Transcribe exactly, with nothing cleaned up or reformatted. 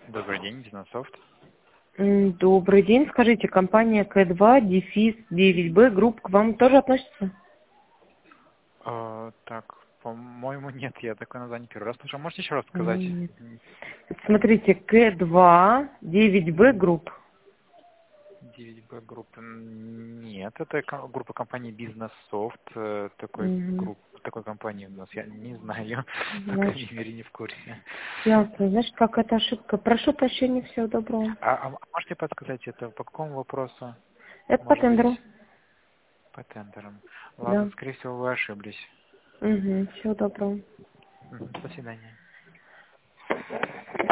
Добрый день, Бизнесофт. М, Добрый день. Скажите, компания К два, дефис девять Б, групп к вам тоже относится? А, так, по-моему, нет, я такое название первый раз слышал. Можете еще раз А, сказать? нет. Смотрите, К два, девять Б, Мгм. групп. девять Б группа. Нет, это ко- группа компании Бизнесофт. э, Такой Угу. групп, такой компании у нас я не знаю, по крайней Значит, мере, не в курсе. ясно. Значит, какая-то ошибка. Прошу прощения, всего доброго. А, а можете подсказать, это по какому вопросу? Это по Может быть, тендеру. по тендерам. Ладно, Да. скорее всего, вы ошиблись. Угу. Всего доброго. Мгм. До свидания.